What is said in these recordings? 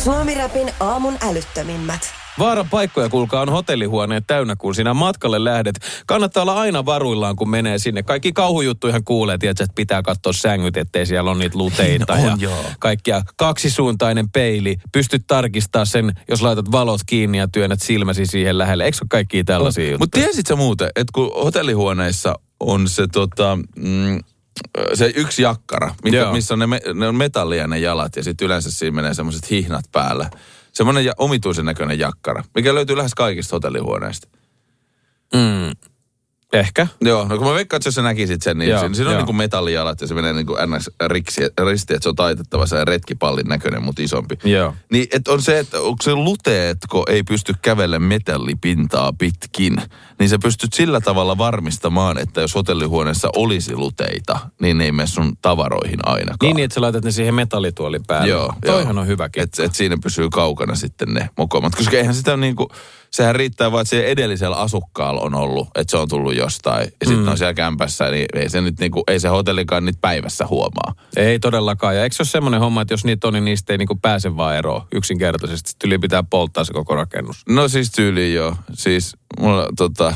Suomi-räpin aamun älyttömimmät. Vaaran paikkoja, kuulkaa, on hotellihuoneet täynnä, kun sinä matkalle lähdet. Kannattaa olla aina varuillaan, kun menee sinne. Kaikki kauhujuttuihan kuulee, tiedätkö, että pitää katsoa sängyt, ettei siellä ole niitä luteita ja kaikkia. Kaksisuuntainen peili. Pystyt tarkistaa sen, jos laitat valot kiinni ja työnnät silmäsi siihen lähelle. Eikö ole kaikkia tällaisia juttuja? Mutta tiesit sä muuten, että kun hotellihuoneissa on se se yksi jakkara, missä on ne on metallia ne jalat ja sitten yleensä siinä menee semmoiset hihnat päällä. Semmoinen omituisen näköinen jakkara, mikä löytyy lähes kaikista hotellihuoneista. Ehkä. Joo, no kun mä veikkaan, että jos sä näkisit sen, niin siinä on niin kuin metallijalat ja se menee niin kuin risti, että se on taitettava se retkipallin näköinen, mutta isompi. Joo. Niin, että on se, että onko se luteetko ei pysty kävelle metallipintaa pitkin, niin sä pystyt sillä tavalla varmistamaan, että jos hotellihuoneessa olisi luteita, niin ne ei mene sun tavaroihin ainakaan. Niin, että sä laitat ne siihen metallituolin päälle. Joo. Toihan on hyvä kekka. Että siinä pysyy kaukana sitten ne mokomat. Koska eihän sitä niin kuin, sehän riittää vaan, että se edellisellä asukkaalla on ollut, että se on tullut jostain. Ja sitten on siellä kämpässä, niin ei se nyt niinku, ei se hotellikaan niitä päivässä huomaa. Ei todellakaan. Ja eikö se ole semmoinen homma, että jos niitä on, niin niistä ei niinku pääse vaan eroon yksinkertaisesti. Sitten yli pitää polttaa se koko rakennus. No siis tyyliin joo. Siis mulla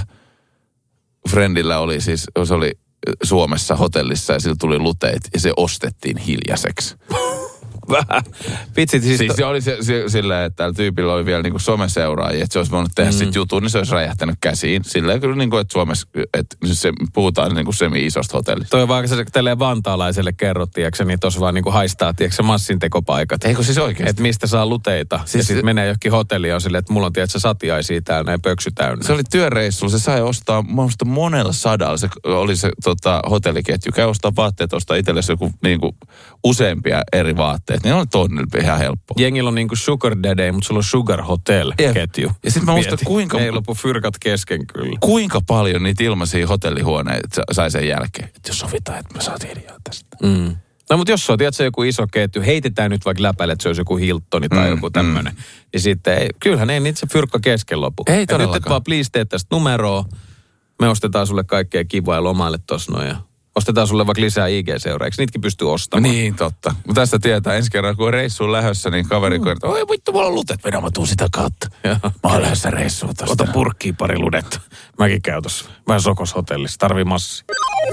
friendillä oli siis, se oli Suomessa hotellissa ja sillä tuli luteet ja se ostettiin hiljaiseksi. Vähän. Vitsit siis se oli silleen, että tällä tyypillä oli vielä niinku someseuraajia, että se olisi voinut tehdä sit jutun, niin se olisi räjähtänyt käsiin. Silleen kyllä niinku, että Suomessa, että se puhutaan niinku semi-isosta hotellista. Toi vaan, se tälleen vantaalaiselle kerrottiin, niin tuossa vaan niinku haistaa, tiedätkö, massintekopaikat. Eikö siis oikeasti? Että mistä saa luteita. Siis ja sitten menee johonkin hotelliin on silleen, että mulla on tiedätkö satiaisia täällä ja pöksy täynnä. Se oli työreissulla, se sai ostaa monella sadalla. Se oli se hotelliketju. Käy ostaa vaatteet, ostaa itsellesi joku niinku useampia eri vaatteet. Niin on tonnilla ihan helppoa. Jengillä on niinku Sugar Daddy, mutta sulla on Sugar Hotel-ketju. Ja sitten mä muistan, kuinka... Ei lopu fyrkat kesken kyllä. Kuinka paljon niitä ilmaisia hotellihuoneita sai sen jälkeen. Että jos sovitaan, että mä saatiin ideaa tästä. No mutta jos on, tiedätkö, joku iso ketju, heitetään nyt vaikka läpäille, että se olisi joku Hiltoni tai joku tämmöinen. Niin sitten, kyllähän ei niitä se fyrkka kesken lopu. Ei todellakaan. Nyt vaan please teet tästä numeroa. Me ostetaan sulle kaikkea kivaa ja lomaille tossa noin ja ostetaan sulle vaikka lisää IG-seuraa. Eikö niitäkin pysty ostamaan? Niin, totta. Mutta tästä tietää ensi kerran, kun on reissuun lähdössä, niin kaveri kertoo, oi vittu, mulla on lutet, vedä, mä tuun sitä kautta. Mä oon lähdössä reissuun tosta. Ota purkkiin pari ludetta. Mäkin käyn tossa vähän Sokoshotellissa. Tarvii massi.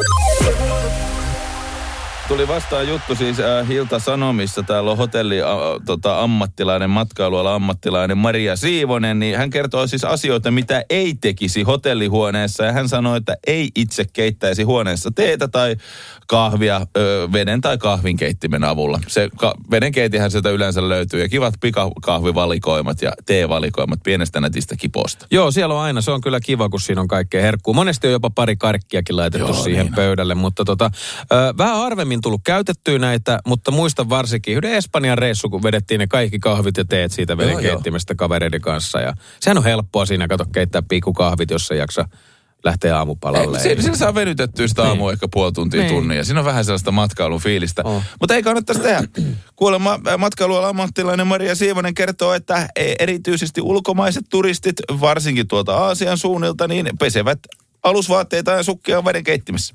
Tuli vastaan juttu siis Hilta-Sanomissa. Täällä on ammattilainen, matkailuala ammattilainen Maria Siivonen. Niin hän kertoo siis asioita, mitä ei tekisi hotellihuoneessa. Ja hän sanoi, että ei itse keittäisi huoneessa teetä tai kahvia veden tai kahvinkeittimen avulla. Se vedenkeitihän sieltä yleensä löytyy. Ja kivat pikakahvivalikoimat ja teevalikoimat pienestä netistä kiposta. Joo, siellä on aina. Se on kyllä kiva, kun siinä on kaikkea herkkuu. Monesti on jopa pari karkkiakin laitettu siihen niin pöydälle. Mutta vähän harvemmin tullut käytettyä näitä, mutta muistan varsinkin yhden Espanjan reissu, kun vedettiin ne kaikki kahvit ja teet siitä vedenkeittimestä kavereiden kanssa. Ja sehän on helppoa siinä, kato, keittää pikkukahvit, jos ei jaksa lähteä aamupalalle. Siinä saa venytettyä sitä aamua ehkä puoli tuntia tunnin. Ja siinä on vähän sellaista matkailun fiilistä. Mutta ei kannattaisi tehdä. Kuulemma matkailualan ammattilainen Maria Siivonen kertoo, että erityisesti ulkomaiset turistit, varsinkin tuolta Aasian suunnilta, niin pesevät alusvaatteita ja sukkia vedenkeittimessä.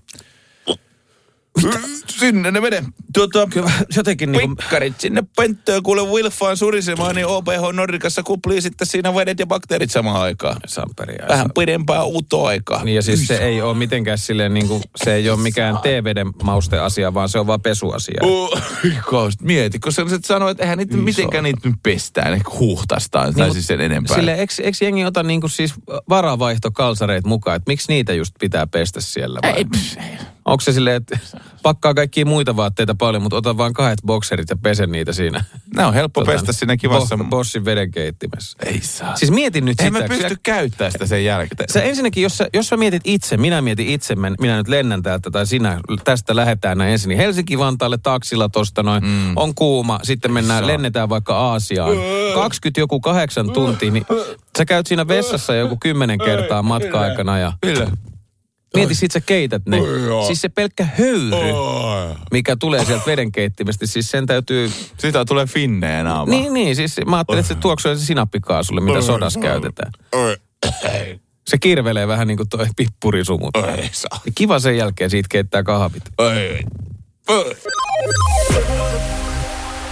Sinne ne menee. Kyllä jotenkin niinku... Pikkarit sinne pönttöön, kuule Wilfaan surisemaan, niin OPH Nordicassa kuplii sitten siinä vedet ja bakteerit samaan aikaan. Vähän pidempää utoaikaa. Niin ja siis se ei ole mitenkään silleen niinku, se ei ole mikään teeveden mausteasia, vaan se on vaan pesuasia. Mieti, kun sä sanoo, että eihän niitä mitenkään niitä nyt pestään, ne huuhtastaan, niin, tai siis sen enempää. Silleen, eikö jengi ota niinku siis varavaihtokalsareita mukaan, että miksi niitä just pitää pestä siellä vai? Ei. Onko se silleen, että pakkaa kaikkia muita vaatteita paljon, mutta ota vaan 2 bokserit ja pesen niitä siinä? Ne on helppo pestä siinä kivassa. Bossin vedenkeittimässä. Ei saa. Siis mietin nyt sitä. Ei mä pysty käyttämään sitä sen jälkeen. Sä ensinnäkin, jos sä mietit itse, minä mietin itse, minä nyt lennän täältä tai sinä tästä lähdetään näin ensin. Niin Helsinki-Vantaalle taksilla tosta noin, on kuuma, sitten lennetään vaikka Aasiaan. 28 tuntia, niin sä käyt siinä vessassa joku 10 kertaa matka-aikana ja... Mieti, sit sä keität ne. Siis se pelkkä höyry, mikä tulee sieltä vedenkeittimestä, siis sen täytyy... Sitä tulee finneen naama. Niin, siis mä ajattelin, että se tuoksuu se sinappikaasulle, mitä sodassa käytetään. Se kirvelee vähän niin kuin toi pippurisumut. Kiva sen jälkeen siitä keittää kahvit.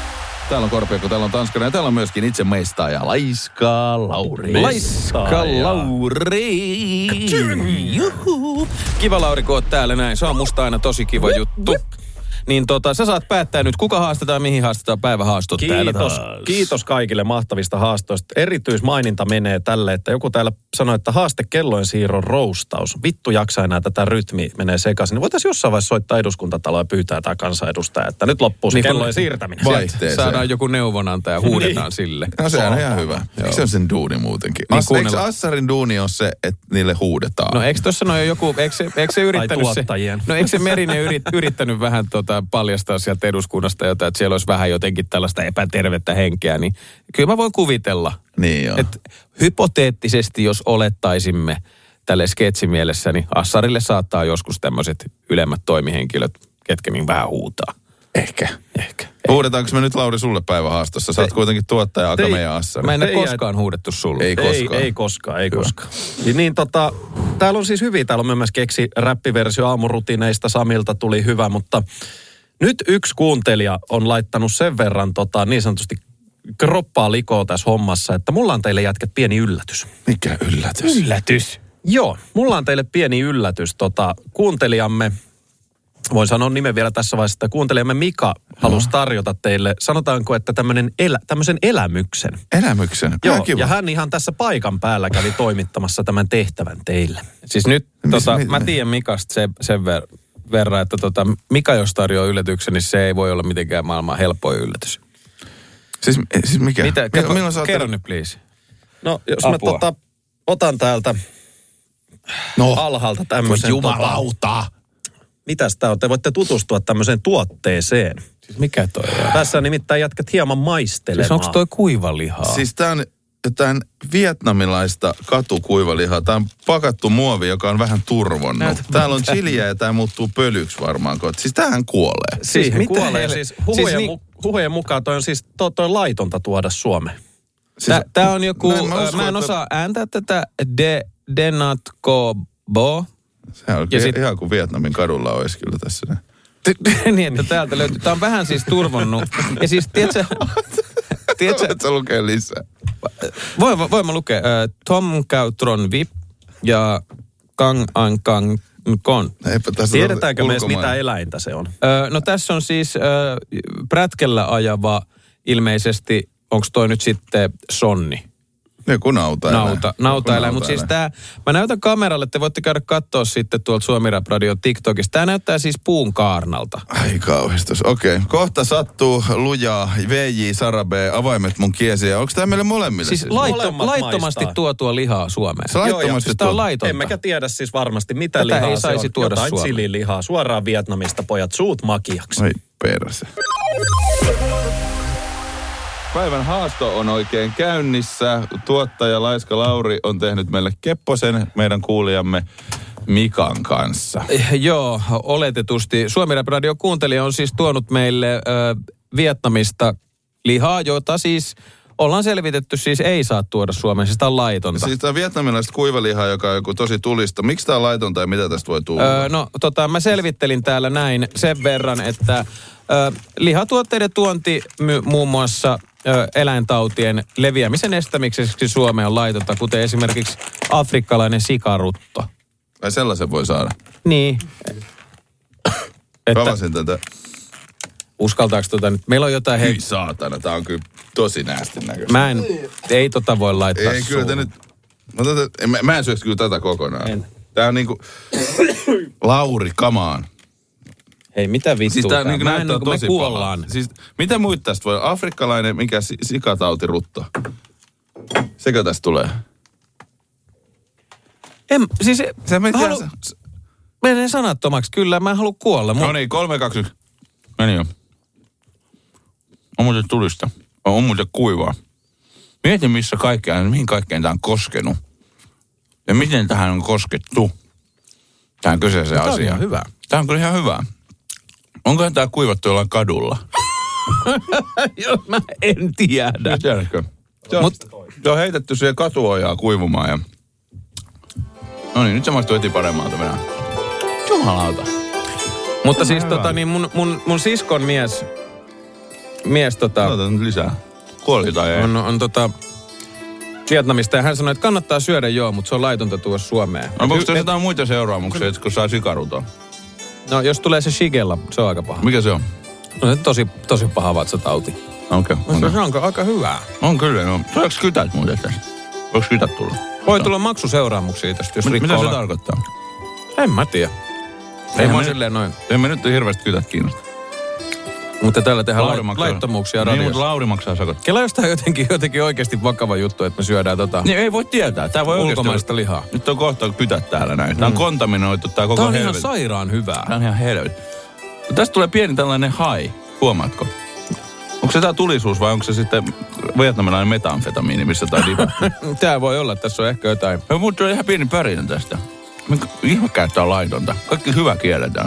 Täällä on Korpiakko, täällä on Tanskana ja täällä on myöskin itse meistaaja Laiska Lauri. Laiska Lauri. Juhu. Kiva Lauri, kun oot täällä näin. Se on musta aina tosi kiva juttu. Niin sä saat päättää nyt, kuka haastetaan, mihin haastetaan päivähaastot täällä taas. Kiitos kaikille mahtavista haastoista. Erityismaininta menee tälle, että joku täällä sanoi, että haaste kellojen siirron roustaus. Vittu jaksaa enää tätä rytmiä, menee sekaisin. Niin voitaisiin jossain vaiheessa soittaa eduskuntataloa ja pyytää tämä kansanedustaja, että nyt loppuu se niin kellojen siirtäminen. Saadaan joku neuvonantaja ja huudetaan sille. No se on ihan hyvä. Eikö se on sen duuni muutenkin? Niin eikö Assarin duuni ole se, että niille huudetaan? No eikö tuossa no joku, eikö se yrittänyt se? No eikö se Merinen yrittänyt vähän paljastaa sieltä eduskunnasta jotain, että siellä olisi vähän jotenkin tällaista epätervettä henkeä, niin kyllä mä voin kuvitella, niin että hypoteettisesti, jos olettaisimme tälle sketsimielessä, niin Assarille saattaa joskus tämmöiset ylemmät toimihenkilöt, ketkä niin vähän huutaa. Ehkä. Huudetaanko me nyt, Lauri, sulle päivähaastossa? Sä oot kuitenkin tuottaja Akame ja Assari. Mä en ole koskaan huudettu sulle. Ei koskaan. Niin täällä on siis hyviä. Täällä on myös keksi räppiversio aamurutiineista. Samilta tuli hyvä, mutta nyt yksi kuuntelija on laittanut sen verran niin sanotusti kroppaa likoa tässä hommassa, että mulla on teille jätkät pieni yllätys. Mikä yllätys? Yllätys? Joo, mulla on teille pieni yllätys. Kuuntelijamme, voin sanoa nimen vielä tässä vaiheessa, että kuuntelijamme Mika halusi tarjota teille, sanotaanko, että tämmöisen elämyksen. Elämyksen? Joo, ja hän ihan tässä paikan päällä kävi toimittamassa tämän tehtävän teille. Siis nyt, mä tiedän Mikasta sen verran, että Mika jos tarjoaa yllätyksen, niin se ei voi olla mitenkään maailman helpoin yllätys. Siis mikä? Mitä? Kerro nyt, please. No, jos apua. Mä otan täältä alhaalta tämmöisen. Jumalauta! Mitäs tää on? Te voitte tutustua tämmöiseen tuotteeseen. Siis mikä toi on? Tässä nimittäin jätkät hieman maistelemaan. Siis onko toi kuivalihaa? Siis tää on jotain vietnamilaista katukuivalihaa. Tää on pakattu muovi, joka on vähän turvonnut. Täällä on chiliä ja tää muuttuu pölyksi varmaan. Siis tämähän kuolee. Siihen kuolee. Siis huhujen mukaan toi on siis toi laitonta tuoda Suomeen. Siis, tää on joku, mä en osaa ääntää tätä Denatkobo. Se on ihan kuin Vietnamin kadulla olisi kyllä tässä. Niin, että täältä löytyy. Tää on vähän siis turvonnut. Ja siis, tiedätkö... Voit sä lukea lisää? Voin mä lukea. Tom Cautron Vip ja Kang An Kang Kon. Tiedetäänkö myös mitä eläintä se on? No tässä on siis prätkellä ajava ilmeisesti, onko toi nyt sitten sonni? Joku Nautaeläin. Mutta siis mä näytän kameralle, te voitte käydä katsoa sitten tuolta Suomi Rap Radio TikTokista. Tää näyttää siis puun kaarnalta. Ai kauhistus. Okei. Kohta sattuu lujaa, VJ, Sarabe, avaimet mun kiesiä. Onko tää meille molemmille? Siis laittomasti tuotua lihaa Suomeen. Se laittomasti siis tää on laitonta. Emmekä tiedä siis varmasti mitä lihaa ei saisi tuoda jotain Suomeen. chililihaa. Suoraan Vietnamista, pojat, suut makiaksi. Ai perse. Päivän haasto on oikein käynnissä. Tuottaja Laiska Lauri on tehnyt meille kepposen meidän kuulijamme Mikan kanssa. Joo, oletetusti. Suomi Rap Radio kuuntelija on siis tuonut meille Vietnamista lihaa, jota siis ollaan selvitetty, siis ei saa tuoda Suomeen. Siis tämä on laitonta. Siis tämä on vietnamilaista kuivalihaa, joka on joku tosi tulista. Miksi tämä on laitonta ja mitä tästä voi tulla? Mä selvittelin täällä näin sen verran, että lihatuotteiden tuonti muun muassa eläintautien leviämisen estämiseksi Suomeen on laitonta, kuten esimerkiksi afrikkalainen sikarutto. Ai sellaisen voi saada? Niin. Kavasin tätä. Uskaltaako nyt? Meillä on jotain... Hyi saatana, tää on kyllä tosi näästin näköistä. Ei voi laittaa ei, kyllä nyt... Mä en syöksi kyllä tätä kokonaan. Tää on niinku... Lauri, kamaan. Hei, mitä vittua? Siis tää niinku näyttää tosi me kuollaan. Siis, mitä muita tästä voi? Afrikkalainen, mikä sikatautirutto? Sekö tästä tulee? Menen sanattomaksi. Kyllä, mä en halua kuolla. No niin, 3, 2, 1. Meni jo. On muuten tulista. On muuten kuivaa. Mieti, mihin kaikkeen tää on koskenut. Ja miten tähän on koskettu. Tähän kyseiseen asiaan. Tämä on ihan hyvä. Tämä on kyllä ihan hyvä. Onkohan tää kuivattu jollain kadulla? Joo, mä en tiedä. Tiedätkö? Se on heitetty siihen katuojaa kuivumaan ja... No niin, nyt se maistuu heti paremmalta venää. Jumalauta. Mutta siis niin mun siskon mies mies Otan nyt lisää. Kuoli tai ei? on Vietnamista ja hän sanoi, että kannattaa syödä mutta se on laitonta tuoda Suomeen. Onko tässä jotain muita seuraamuksia, kun saa sikaruton? No jos tulee se Shigella, se on aika paha. Mikä se on? No se tosi paha vatsatauti. Okei. Se on aika hyvää. On kyllä, joo. Tuleeko kytät muuten tästä? Voiko kytät tulla? Voi tulla maksuseuraamuksia tästä, jos rikkoo. Mitä se tarkoittaa? En mä tiedä. Ei mä silleen noin. Ei me nyt hirveästi kytät kiinnosta. Mutta täällä tehdään laittomuuksia radiossa. Niin, mutta Lauri maksaa sakot. Kela jostain jotenkin oikeasti vakava juttu, että me syödään Niin ei voi tietää. Tää voi ulkomaista lihaa. Nyt on kohta kytät täällä näin. Tää on kontaminoitu tää koko helvetti. Tää on ihan sairaan hyvää. Tää on ihan helvetti. Tästä tulee pieni tällainen hai. Huomaatko? Onko se tää tulisuus vai onko se sitten vietnamilainen metamfetamiini, missä tää diva? Tää voi olla, tässä on ehkä jotain. Mutta on ihan pieni pärinä tästä. Ihme käyttää laitonta. Kaikki hyvä kielletään.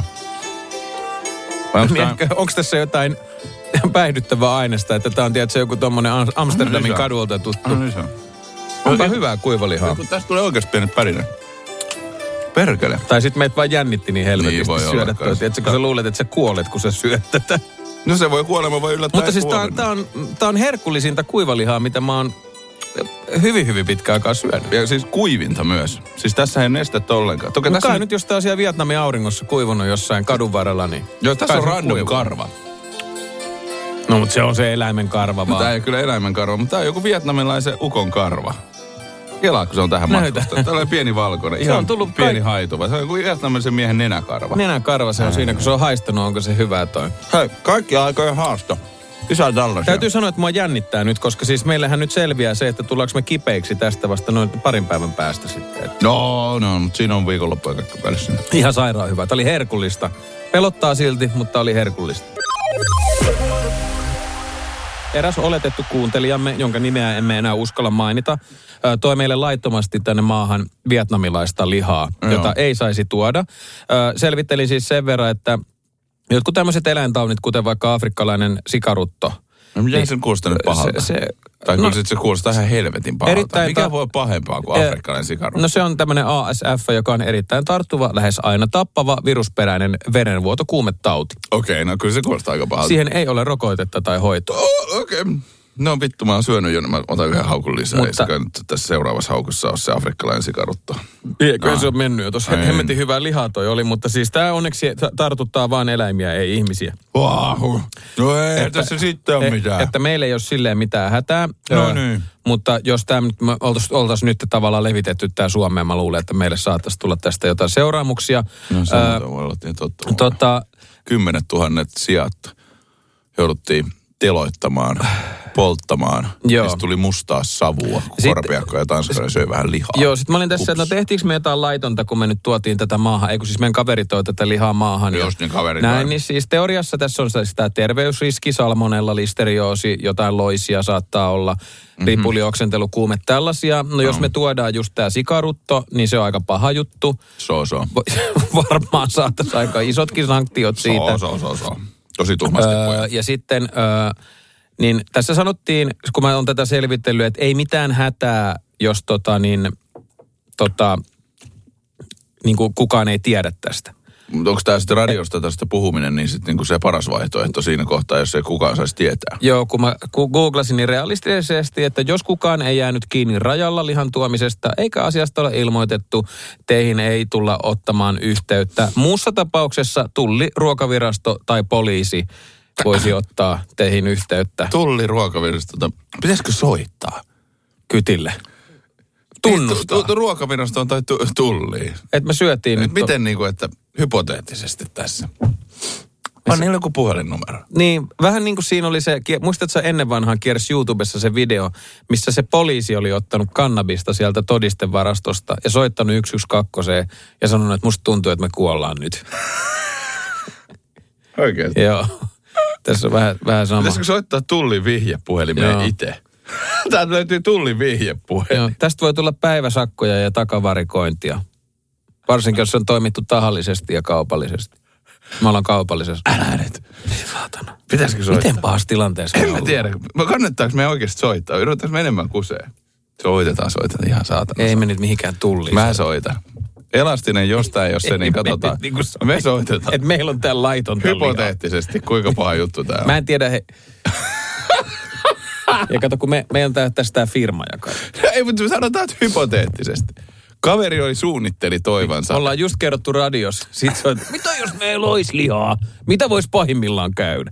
Onko tässä jotain päihdyttävää aineesta, että tää on tietysti joku tommonen Amsterdamin kadulta tuttu. Onpa hyvää kuivalihaa. Tästä tulee oikeasti pienet pärinä. Perkele. Tai sit meitä vaan jännitti niin helvetisti niin syödä toi. Tiedätkö, kun sä luulet, että sä kuolet, kun sä syöt tätä. No se voi kuolema voi yllättää. Mutta siis tää on herkullisinta kuivalihaa, mitä mä oon hyvin pitkään aikaa syönyt. Ja siis kuivinta myös. Siis tässä ei nestettä ollenkaan. Toki tässä nyt jos tää on siellä Vietnamin auringossa kuivunut jossain kadun varrella, niin... Joo, tässä on random karva. No, mutta se on se eläimen karva vaan. Tää ei kyllä eläimen karva, mutta tää on joku vietnamilaisen ukon karva. Kelaa, kun se on tähän matkusta. Täällä on pieni valkoinen. Ihan on tullut pieni haituva. Se on joku vietnamilaisen miehen nenäkarva. Nenäkarva se on siinä, kun se on haistanut, onko se hyvää toi. Hei, kaikki aikojen haasto. Isä tällaisia. Täytyy sanoa, että mua jännittää nyt, koska siis meillähän nyt selviää se, että tullaanko me kipeiksi tästä vasta noin parin päivän päästä sitten. No, mutta siinä on viikonloppu ja kaikki välissä. Ihan sairaan hyvä. Tämä oli herkullista. Pelottaa silti, mutta oli herkullista. Eräs oletettu kuuntelijamme, jonka nimeä emme enää uskalla mainita, toi meille laittomasti tänne maahan vietnamilaista lihaa, jota ei saisi tuoda. Selvittelin siis sen verran, että jotkut tämmöiset eläintaunit, kuten vaikka afrikkalainen sikarutto. No miten se kuulostaa nyt pahalta? Tai kyllä se kuulostaa ihan helvetin pahalta. Mikä voi pahempaa kuin afrikkalainen sikarutto? No se on tämmöinen ASF, joka on erittäin tarttuva, lähes aina tappava, virusperäinen verenvuotokuumetauti. Okei, no kyllä se kuulostaa aika pahalta. Siihen ei ole rokotetta tai hoitoa. Okei. No vittu, mä oon syönyt jo, mä otan yhden haukun lisää. Mutta... Ei se tässä seuraavassa haukussa ole se afrikkalainen sikarutto. Kyllä se on mennyt jo. Tuossa hemmetin hyvää lihaa toi oli, mutta siis tää onneksi tartuttaa vain eläimiä, ei ihmisiä. Wow. No ei tässä sitten ole mitään. Että meillä ei ole silleen mitään hätää. No niin. Mutta jos tämä oltaisiin nyt tavallaan levitetty tää Suomeen, mä luulen, että meille saattaisi tulla tästä jotain seuraamuksia. No se voi olla totta. 10 000 sijat jouduttiin teloittamaan, polttamaan. Joo. Ja sitten tuli mustaa savua, kun korpeakko ja tanskalainen söi vähän lihaa. Joo, sitten mä olin tässä, että no tehtiinkö me jotain laitonta, kun me nyt tuotiin tätä maahan. Eikö siis meidän kaveri toi tätä lihaa maahan. Just niin kaveri. Näin, niin siis teoriassa tässä on sitä terveysriski, salmonella, listerioosi, jotain loisia saattaa olla, ripulioksentelu, kuume, tällaisia. No jos me tuodaan just tää sikarutto, niin se on aika paha juttu. Varmaan saattaisi aika isotkin sanktiot siitä. Tosi tuhmasti pojat. Ja sitten, niin tässä sanottiin, kun mä oon tätä selvitellyt, että ei mitään hätää, jos niin kuin kukaan ei tiedä tästä. Mutta onko tämä sitten radiosta tästä puhuminen, niin sitten niinku se paras vaihtoehto siinä kohtaa, jos ei kukaan saisi tietää? Joo, kun mä googlasin niin realistisesti, että jos kukaan ei jäänyt kiinni rajalla lihan tuomisesta, eikä asiasta ole ilmoitettu, teihin ei tulla ottamaan yhteyttä. Muussa tapauksessa Tulli, Ruokavirasto tai poliisi voisi ottaa teihin yhteyttä. Tulli, Ruokavirasto, pitäisikö soittaa? Kytille. Tunnustaa. Ruokavirastoon tai Tulliin. Että me syötiin nyt. Miten niinku, että hypoteettisesti tässä? On niillä joku puhelinnumero. Niin, vähän niin kuin siinä oli se, muistatko sä ennen vanhaan kiersi YouTubessa se video, missä se poliisi oli ottanut kannabista sieltä todistevarastosta ja soittanut 112 ja sanonut, että musta tuntuu, että me kuollaan nyt. Oikeesti? Joo. Tässä on vähän sama. Pitäisikö soittaa Tullin vihjepuhelimeen itse? Täältä löytyy Tullin vihjepuhelin. Joo, tästä voi tulla päiväsakkoja ja takavarikointia. Varsinkin, jos on toimittu tahallisesti ja kaupallisesti. Me ollaan kaupallisessa. Älä nyt. Saatana. Pitäisikö soittaa? Miten pahassa tilanteessa? En mä tiedä. Kannattaako me oikeasti soittaa? Yritetäänko me enemmän kuseen? Soitetaan ihan saatana. Ei me nyt mihinkään Tulliin. Mä soitan. Elastinen jostain, jos se niin katsotaan. Me soitetaan. Että meillä on täällä laitonta hypoteettisesti, kuinka paha juttu tää on. Mä en tiedä, ja kato, kun me on tästä tää firma jakaa. Ei, mutta sanotaan, että hypoteettisesti. Kaveri suunnitteli toivansa. Ollaan just kerrottu radiossa. Sitten se on, mitä jos meillä olisi lihaa? Mitä voisi pahimmillaan käydä?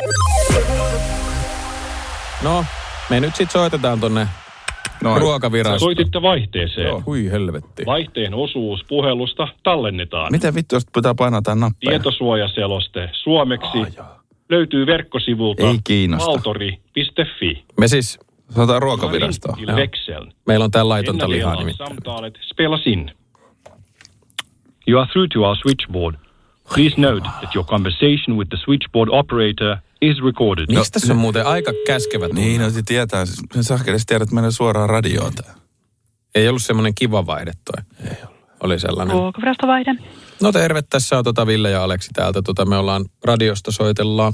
No, me nyt sitten soitetaan tonne ruokavirastoon. Soititte vaihteeseen. Joo. Hui helvetti. Vaihteen osuus puhelusta tallennetaan. Miten vittu, jos pitää painaa tämän nappia? Tietosuojaseloste suomeksi löytyy verkkosivulta valtori.fi. Me siis sanotaan ruokavirastoa. Meillä on täällä laitonta lihaa nimittäin. Samtalet spelas in. You are through to our switchboard. Please note that your conversation with the switchboard operator is recorded. Miksi tässä on muuten aika käskevät? Niin, no se tietää. Sen sahkeles tiedät, että meillä suoraan radioon tää. Ei ollut semmoinen kiva vaihde toi. Ei ollut. Oli sellainen. Ruokavirastovaihde. No terve, tässä on Ville ja Aleksi täältä. Me ollaan radiosta soitellaan.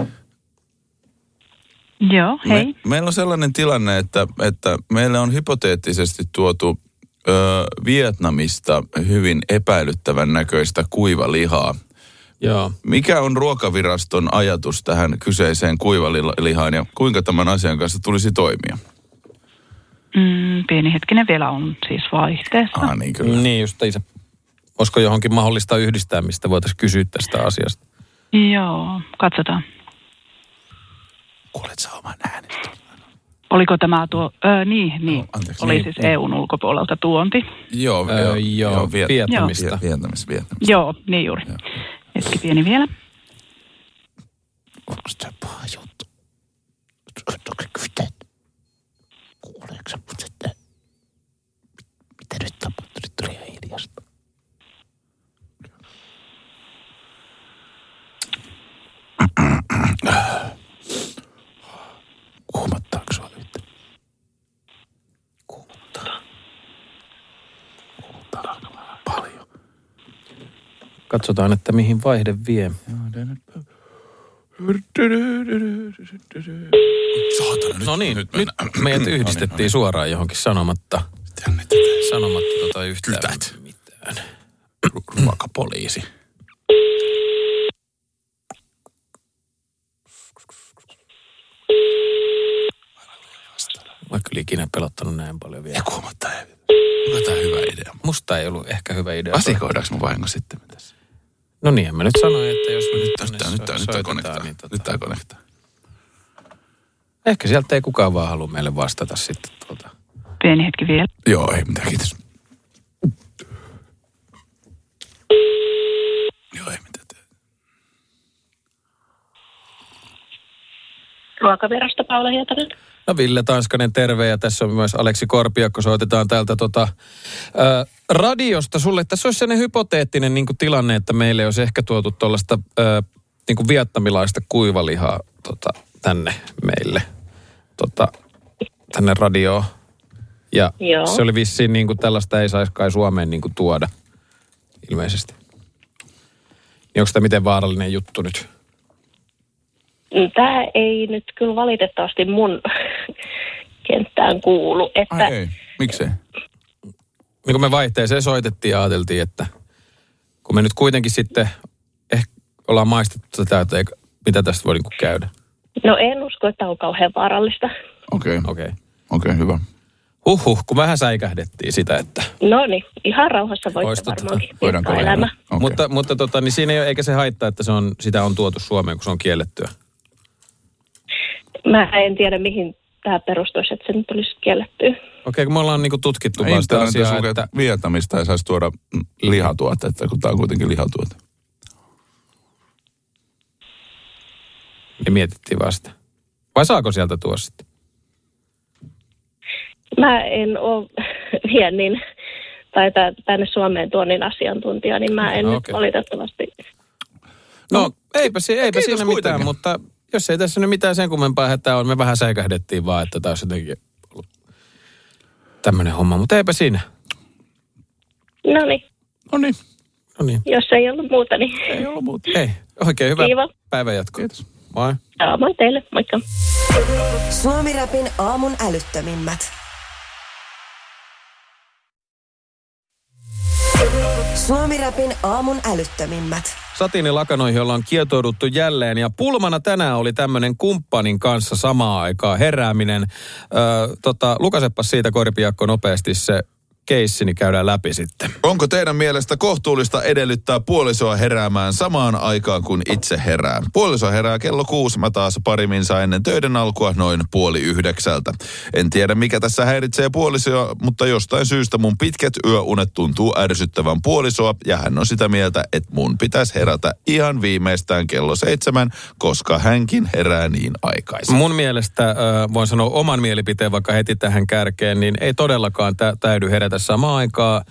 Joo, hei. Meillä on sellainen tilanne, että meille on hypoteettisesti tuotu Vietnamista hyvin epäilyttävän näköistä kuivalihaa. Joo. Mikä on ruokaviraston ajatus tähän kyseiseen kuivalihaan ja kuinka tämän asian kanssa tulisi toimia? Pieni hetkinen vielä on siis vaihteessa. Niin kyllä. Niin just itse. Olisiko johonkin mahdollista yhdistää, mistä voitaisiin kysyä tästä asiasta? Joo, katsotaan. Kuulet sä oman äänestä? Oliko tämä tuo, niin. Anteeksi, oli siis EUn ulkopuolelta tuonti. Joo, Vietnamista. Vietnamista. Joo, niin juuri. Joo. Hetki pieni vielä. Onko tämä paha juttu? Kuuleeko sä mut sitten? Mitä nyt tapahtui? Nyt tuli ihan hiljasta. Kuumottaako sua nyt? Kuumottaa aika paljon. Katsotaan, että mihin vaihde vie. No niin, nyt meidät yhdistettiin suoraan johonkin sanomatta yhtään mitään. Ruokapoliisi. Mä kyllä ikinä pelottanut näin paljon vielä. Ja kuumottaa. Onko tämä hyvä idea? Musta ei ollut ehkä hyvä idea. Asikoidaanko mä vahinko sitten tässä? No niin, mä nyt sanoin, että jos me nyt tää konektaa. Ehkä sieltä ei kukaan vaan halua meille vastata sitten Pieni hetki vielä. Joo, ei mitään, kiitos. Joo, ei mitään. Ruokavirasto Paula Hietanen. No Ville Tanskanen, terve, ja tässä on myös Aleksi Korpiakko, soitetaan täältä radiosta sulle. Tässä olisi sellainen hypoteettinen niin kuin tilanne, että meille olisi ehkä tuotu tuollaista niin kuin vietnamilaista kuivalihaa tänne meille, tänne radioon. Ja joo. Se oli vissiin niin kuin tällaista ei saisi kai Suomeen niin kuin tuoda ilmeisesti. Niin onko tämä miten vaarallinen juttu nyt? Tämä ei nyt kyllä valitettavasti mun kenttään kuulu. Että ei, miksei? Niin kun me vaihteeseen soitettiin ja ajateltiin, että kun me nyt kuitenkin sitten ehkä ollaan maistettu tätä, että mitä tästä voi niin käydä. No en usko, että on kauhean vaarallista. Okei, hyvä. Kun vähän säikähdettiin sitä, että... No niin, ihan rauhassa voitte varmaankin viettää elämä. Okay. Mutta niin siinä ei ole, eikä se haittaa, että sitä on tuotu Suomeen, kun se on kiellettyä. Mä en tiedä, mihin tämä perustuisi, että se nyt olisi kiellettyä. Okei, kun me ollaan niinku tutkittu vaan sitä asiaa, että Vietnamista ei saisi tuoda lihatuotetta, kun tämä on kuitenkin lihatuote. Me mietittiin vasta. Vai saako sieltä tuoda sitten? Mä en ole viennin tai tänne Suomeen tuonnin asiantuntija, niin mä en nyt valitettavasti. No eipä siinä mitään, mutta jos ei tässä nyt mitään sen kummempaa, että me vähän säikähdettiin vaan, että tämä olisi jotenkin ollut tämmöinen homma, mutta eipä siinä. No niin. Jos ei ollut muuta, niin... Ei ollut muuta. Ei, oikein hyvä päivän jatkoa. Kiitos. Moi. Moi teille, moikka. Suomi-rapin aamun älyttömimmät. Suomi-rapin aamun älyttömimmät. Satiinilakanoihin ollaan kietouduttu jälleen ja pulmana tänään oli tämmöinen kumppanin kanssa samaan aikaan herääminen. Lukaseppas siitä Korpiakko nopeasti se keissi, niin käydään läpi sitten. Onko teidän mielestä kohtuullista edellyttää puolisoa heräämään samaan aikaan kuin itse herää? Puoliso herää kello 6, mä taas pari minsaa ennen töiden alkua noin 8:30. En tiedä mikä tässä häiritsee puolisoa, mutta jostain syystä mun pitkät yöunet tuntuu ärsyttävän puolisoa ja hän on sitä mieltä, että mun pitäisi herätä ihan viimeistään kello 7, koska hänkin herää niin aikaisin. Mun mielestä, voin sanoa oman mielipiteen vaikka heti tähän kärkeen, niin ei todellakaan täydy herätä samaan aikaan.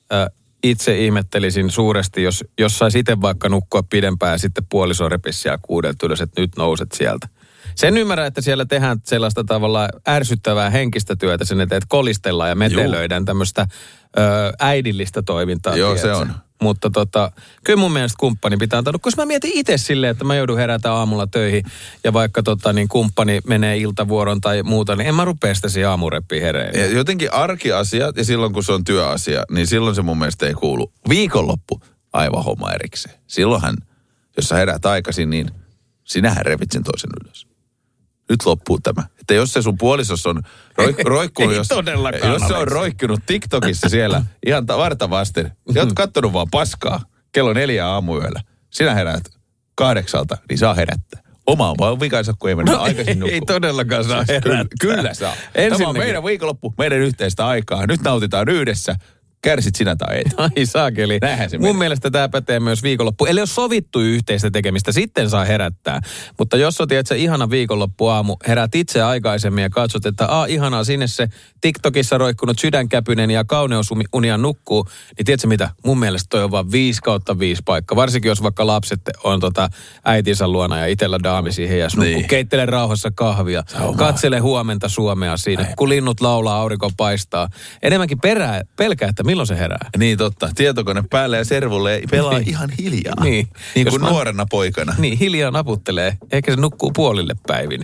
Itse ihmettelisin suuresti, jos saisi itse vaikka nukkua pidempään ja sitten puoliso repisi siellä 6 ylös, että nyt nouset sieltä. Sen ymmärrän, että siellä tehdään sellaista tavalla ärsyttävää henkistä työtä, sen eteen, että kolistellaan ja metelöidään tämmöistä äidillistä toimintaa. Joo, se on. Mutta kyllä mun mielestä kumppani pitää antaa, koska mä mietin itse silleen, että mä joudun herätä aamulla töihin ja vaikka niin kumppani menee iltavuoron tai muuta, niin en mä rupea sitä siihen aamureppiin hereille. Jotenkin arkiasiat ja silloin kun se on työasia, niin silloin se mun mielestä ei kuulu. Viikonloppu, aivan homma erikseen. Silloinhan, jos sä herät aikaisin, niin sinähän revit sen toisen ylös. Nyt loppuu tämä. Että jos se sun puolisos on roikkunut, jos se on roikkunut TikTokissa siellä ihan varta vasten, ja oot kattonut vaan paskaa kello 4 aamuyöllä, sinä heräät 8, niin saa herättää. Oma on vaan vikansa, kun ei mennä aikaisin nukkua. Ei todellakaan saa herättää. Kyllä saa. Tämä on meidän viikonloppu, meidän yhteistä aikaa. Nyt nautitaan yhdessä. Kärsit sinä tai et. Ai saakeli. Mun mielestä tämä pätee myös viikonloppu. Eli jos sovittu yhteistä tekemistä, sitten saa herättää. Mutta jos on tiedät, se ihana viikonloppuaamu, herät itse aikaisemmin ja katsot, että ihanaa, sinne se TikTokissa roikkunut sydänkäpynen ja kauneusunia nukkuu, niin tiedätkö mitä? Mun mielestä toi on vaan 5/5 paikka. Varsinkin jos vaikka lapset on äitinsä luona ja itellä daami siihen ja nukkuu. Niin. Keittele rauhassa kahvia. Katsele huomenta Suomea siinä, kun linnut laulaa, aurinko paistaa. Enemmänkin pelkää, että milloin se herää. Niin totta. Tietokone päälle ja servulle pelaa ihan hiljaa. Niin kuin nuorena poikana. Niin, hiljaa naputtelee. Ehkä se nukkuu puolille päivin.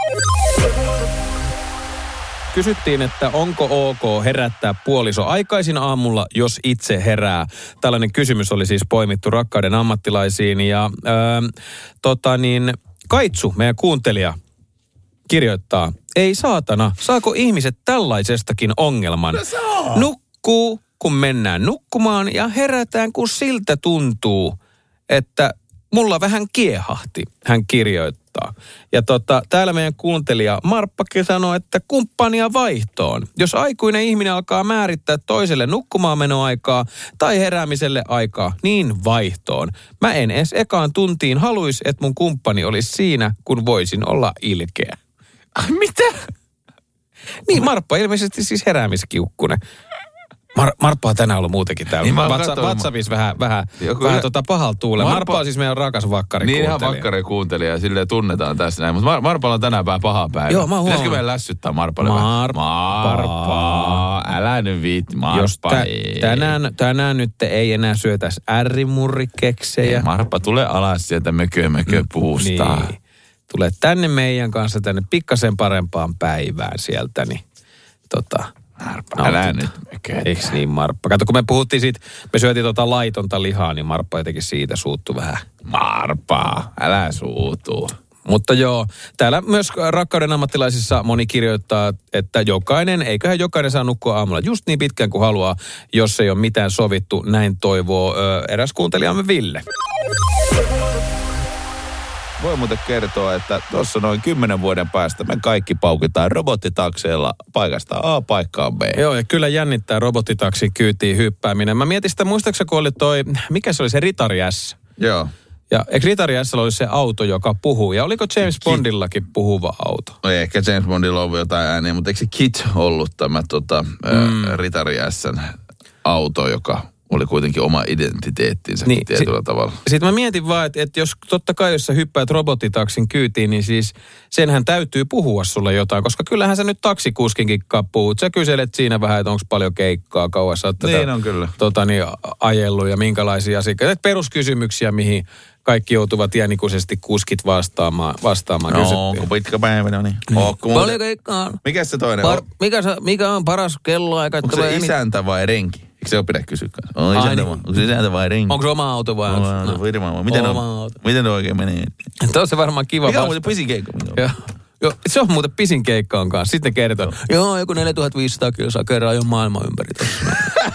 Kysyttiin, että onko ok herättää puoliso aikaisin aamulla, jos itse herää. Tällainen kysymys oli siis poimittu rakkauden ammattilaisiin. Ja Kaitsu, meidän kuuntelija, kirjoittaa, ei saatana, saako ihmiset tällaisestakin ongelman? Nukkuu, kun mennään nukkumaan ja herätään, kun siltä tuntuu, että mulla vähän kiehahti, hän kirjoittaa. Ja täällä meidän kuuntelija Marppakin sanoi, että kumppania vaihtoon. Jos aikuinen ihminen alkaa määrittää toiselle nukkumaan menoaikaa tai heräämiselle aikaa, niin vaihtoon. Mä en edes ekaan tuntiin haluisi, että mun kumppani olisi siinä, kun voisin olla ilkeä. Mitä? Niin, Marppa ilmeisesti siis heräämiskiukkunen. Marppa on tänään ollut muutenkin täällä. Niin WhatsAppissa vähän pahalla tuulee. Marppa on siis meidän rakas vakkarikuuntelija. Niin ihan vakkarikuuntelija ja silleen tunnetaan tässä näin. Mutta Marpalla on tänään vähän paha päivä. Joo, mä huomaan. Pitäisikö meidän lässyttää Marpalle? Marppa. Älä nyt viitti, Marppa. Tänään nyt ei enää syötäisi ärrimurrikeksejä. Marppa, tule alas sieltä mökö puustaa. Niin. Tule tänne meidän kanssa tänne pikkasen parempaan päivään sieltä, niin Marppa, älä nyt mökötä. Eiks niin, Marppa? Kato, kun me puhuttiin siitä, me syötiin laitonta lihaa, niin Marppa jotenkin siitä suuttu vähän. Marppa, älä suutu. Mutta joo, täällä myös rakkauden ammattilaisissa moni kirjoittaa, että eiköhän jokainen saa nukkua aamulla just niin pitkään kuin haluaa, jos ei ole mitään sovittu. Näin toivoo eräs kuuntelijamme Ville. Voi muuten kertoa, että tuossa noin 10 vuoden päästä me kaikki paukitaan robottitakseilla paikasta A paikkaan B. Joo, ja kyllä jännittää robottitaksin kyytiin hyppääminen. Mä mietin sitä, muistaakseni kun oli mikä se oli se Ritari S? Joo. Ja eikö Ritari S oli se auto, joka puhuu? Ja oliko James Bondillakin puhuva auto? No ei ehkä James Bondilla ollut jotain ääniä, mutta eikö se KIT ollut tämä Ritari S:n auto, joka oli kuitenkin oma identiteettinsä niin, tietyllä tavalla. Sitten mä mietin vaan, että jos totta kai jos sä hyppäät robottitaksin kyytiin, niin siis senhän täytyy puhua sulle jotain, koska kyllähän sä nyt taksikuskinkin puhut. Sä kyselet siinä vähän, että onko paljon keikkaa, kauas sä oot niin on kyllä. Ajellut ja minkälaisia asiakkaita. Peruskysymyksiä, mihin kaikki joutuvat iänikuisesti kuskit vastaamaan. No, onko pitkä päivä, no niin. Paljon keikkaa. Mikäs se toinen on? Mikä on paras kelloaika? Onko se isäntä vai renki? Eikö se ole pidä kysyä kanssa? Onko se isäntä vai renki? Onko se oma auto vai? Miten ne oikein menee? Tuo on se varmaan kiva Mikä on vasta. muuten pisin keikka? Joo, se on muuten pisin keikka on kanssa. Sitten ne kertoo, joku 4500 kilsaa kerran jo maailman ympäri tossa.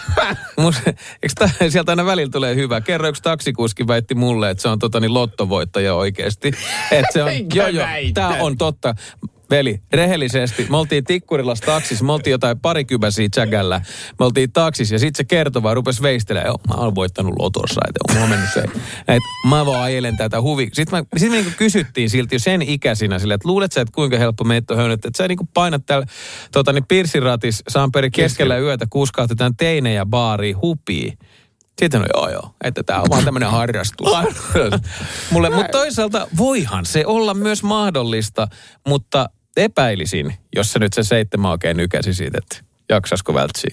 Eikö sieltä aina välillä tulee hyvä? Kerro yksi taksikuski väitti mulle, että se on lottovoittaja oikeasti. Että se on, joo, tää on totta. Veli, rehellisesti, me oltiin Tikkurilassa taksissa, me oltiin jotain parikymäsiä tsägällä. Me oltiin taksissa ja sitten se kertoi vaan, rupesi veistelemään. Joo, mä oon voittanut lotossa, että mulla on mennyt se. Mä vaan ajelen tätä huvia. Sitten me niin kysyttiin silti jo sen ikäisinä silleen, että luulet sä, että kuinka helppo meitä on höynät, että sä niin painat täällä pirssiratis Samperi keskellä yötä, kuskahtetaan teinejä baariin hupiin. Sitten joo, että tää on vaan tämmönen harrastus. Mutta toisaalta voihan se olla myös mahdollista, mutta epäilisin, jos se nyt se 7 oikein nykäsi siitä, että jaksaisiko vältsiä.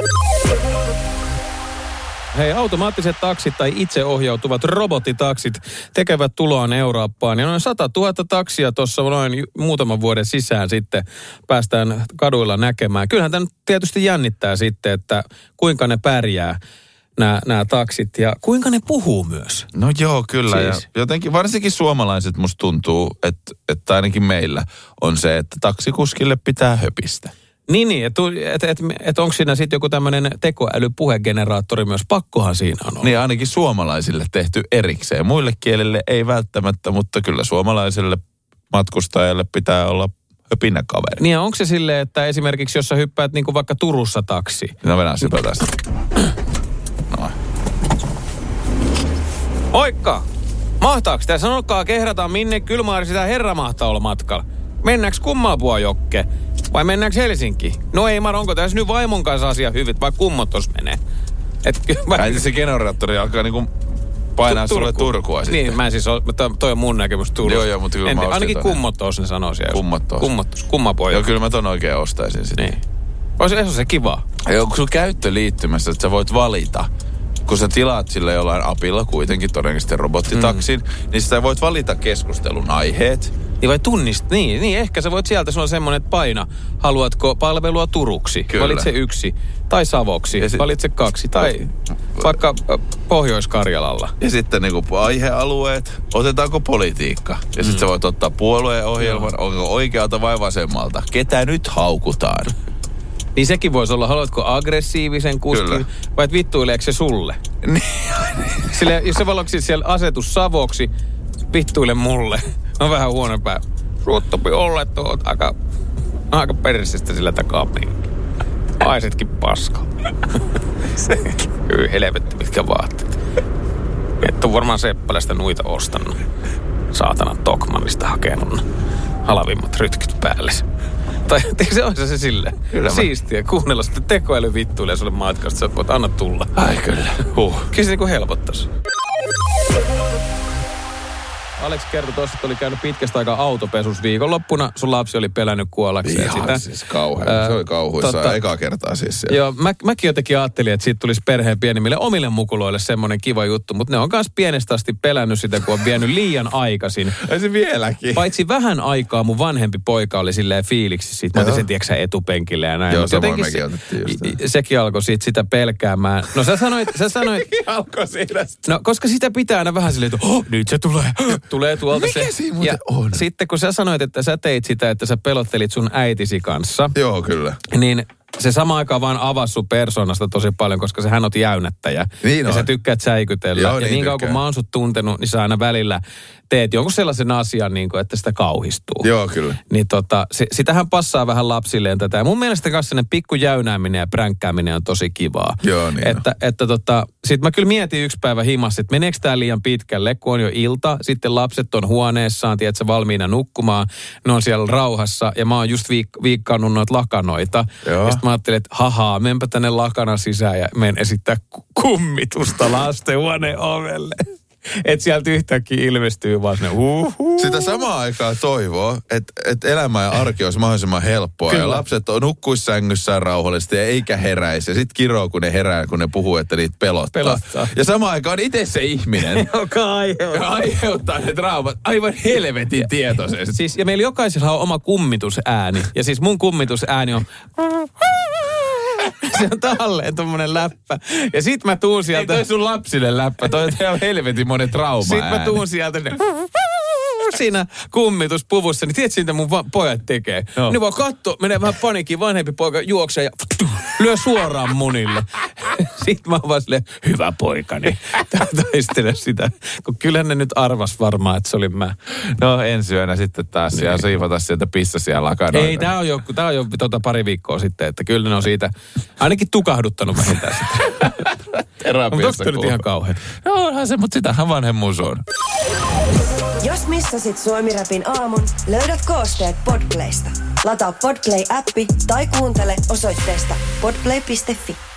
Hei, automaattiset taksit tai itseohjautuvat robottitaksit tekevät tuloaan Eurooppaan. Ja noin 100 000 taksia tuossa noin muutaman vuoden sisään sitten päästään kaduilla näkemään. Kyllähän tämä tietysti jännittää sitten, että kuinka ne pärjää. Nämä taksit ja kuinka ne puhuu myös. No joo, kyllä. Siis. Ja jotenkin varsinkin suomalaiset musta tuntuu, että ainakin meillä on se, että taksikuskille pitää höpistä. Niin, että onko siinä sitten joku tämmöinen tekoälypuhegeneraattori myös? Pakkohan siinä on. Niin, ainakin suomalaisille tehty erikseen. Muille kielille ei välttämättä, mutta kyllä suomalaiselle matkustajalle pitää olla höpinä kaveri. Niin, onko se silleen, että esimerkiksi jos sä hyppäät niin kuin vaikka Turussa taksi? No mennään sypää tästä. Noin. Moikka! Mahtaako tää? Sanokaa kehrataan minne Kylmäari sitä herra mahtaa olla matkalla. Mennäänkö Kummalpua jokke? Vai mennäänkö Helsinki? No ei Mar, onko tässä nyt vaimon kanssa asia hyvit, vai kummot tos menee? Äiti se generaattori alkaa niinku painaa sulle Turkua sitten. Niin, mä en siis ole, toi on mun näkemys Turusta. Joo, mutta kyllä mä ostin ainakin kummot tos ne sanoo siellä. Kummapua. Joo, kyllä mä ton oikein ostaisin sitten. Niin. Olisi se kiva. Joo, kun sun käyttöliittymässä, että sä voit valita, kun sä tilaat sille jollain apilla kuitenkin todennäköisesti robottitaksin, niin sä voit valita keskustelun aiheet. Niin vai niin, ehkä sä voit sieltä, sulla on semmoinen, että paina, haluatko palvelua Turuksi, kyllä. Valitse 1, tai Savoksi, valitse 2, tai vaikka Pohjois-Karjalalla. Ja sitten niinku aihealueet, otetaanko politiikka, ja sitten sä voit ottaa puolueohjelman, onko oikealta vai vasemmalta, ketä nyt haukutaan. Niin sekin voisi olla, haluatko aggressiivisen kuskin, vai vittuileeko se sulle? Sille, jos se valoksit siellä asetus Savoksi, vittuile mulle. On vähän huonompää. Ruottopi olleet tuot aika persistä sillä takaa minkin. Aisetkin paska. Kyllä helvetti, mitkä vaatteet. Et on varmaan Seppälästä nuita ostanut. Saatana Tokmannista hakenut halavimmat rytkyt päälle. Tai se on se silleen. Siistiä kuunnella sitten tekoälyvittuille sulle matkasta. Sä voit anna tulla. Ai kyllä. Kyllä se niinku helpottaisi. Aleksi kertoi tuossa, että oli käynyt pitkästä aikaa autopesus viikonloppuna. Sun lapsi oli pelännyt kuollakseen sitä. Ihan siis kauhean. Se oli kauhuissaan ekaa kertaa siis siellä. Joo, mäkin jotenkin ajattelin, että siitä tulisi perheen pienimmille omille mukuloille semmoinen kiva juttu. Mutta ne on myös pienestä asti pelännyt sitä, kun on vienyt liian aikaisin. Ei se vieläkin. Paitsi vähän aikaa mun vanhempi poika oli silleen fiiliksi siitä. Mä otin sen, tiedätkö metupenkille ja näin. Joo, samoin mekin otettiin just. Sekin alkoi siitä pelkäämään. No sä sanoit... alkoi siitä. No, koska sitä pitää aina vähän silleen, että nyt se tulee tuolta. Mikä se. Siinä muuten on? Sitten kun sä sanoit, että sä teit sitä, että sä pelottelit sun äitisi kanssa. Joo, kyllä. Niin se sama aikaan vaan avasi sun persoonasta tosi paljon, koska hän on jäynättäjä. Niin ja sä tykkäät säikytellä. Joo, ja niin kauan kun mä oon sut tuntenut, niin sä aina välillä teet jonkun sellaisen asian, niin kuin, että sitä kauhistuu. Joo, kyllä. Niin sitähän passaa vähän lapsilleen tätä. Ja mun mielestä kanssa sellainen pikku jäynääminen ja pränkkääminen on tosi kivaa. Joo, niin sit mä kyllä mietin yksi päivä himassa, että meneekö tää liian pitkälle, kun on jo ilta. Sitten lapset on huoneessaan, tiedätkö, valmiina nukkumaan. Ne on siellä rauhassa ja mä oon just viikkaannut noita lakanoita. Joo. Ja sit mä ajattelin, että menpä tänne lakana sisään ja menen esittää kummitusta lastenhuoneen ovelle. Että sieltä yhtäkkiä ilmestyy vaan sinne Sitä samaan aikaan toivoo, että elämä ja arki olisi mahdollisimman helppoa. Kyllä. Ja lapset nukkuisi sängyssään rauhallisesti ja eikä heräisi. Ja sitten kiroo, kun ne herää, kun ne puhuu, että niitä pelottaa. Ja samaan aikaan on itse se ihminen, joka aiheuttaa ne traumat aivan helvetin tietoisesti. Siis, ja meillä jokaisella on oma kummitusääni. Ja siis mun kummitusääni on... Se on talleen tommonen läppä. Ja sit mä tuun sieltä... Ei toi sun lapsille läppä, toi on ihan helvetin monen trauma. Sit mä tuun sieltä siinä kummituspuvussa, niin tiedätkö, mitä mun pojat tekee? No. Ne vaan kattoo, menee vähän paniikkiin, vanhempi poika juoksee ja lyö suoraan munille. Sitten mä oon vaan silleen, hyvä poikani, taistele sitä. Kun kyllä ne nyt arvas varmaan, että se oli mä. No ensi yönä sitten taas ja siivota sieltä pissasia lakanoita. Ei, tää on jo pari viikkoa sitten, että kyllä ne on siitä ainakin tukahduttanut vähintään sitä. Terapiassa Mutta nyt ihan kauhean. No onhan se, mutta sitähän vanhemmuus on. Jos missasit Suomi-rapin aamun, löydät koosteet Podplaysta. Lataa Podplay-appi tai kuuntele osoitteesta podplay.fi.